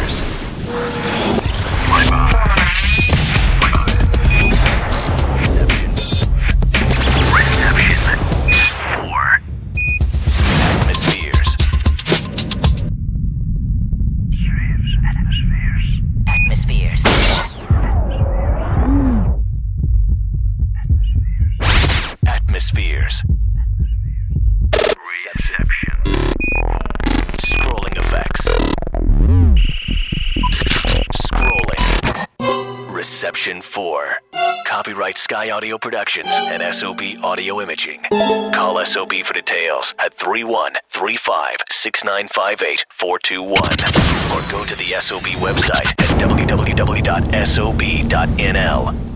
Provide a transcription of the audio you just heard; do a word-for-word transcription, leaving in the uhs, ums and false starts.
Atmospheres. Atmospheres. Atmospheres. Reception. Scrolling effects. Scrolling. Reception four. Copyright Sky Audio Productions and S O B Audio Imaging. Call S O B for details at three one three five, six nine five eight, four two one or go to the S O B website at w w w dot s o b dot n l.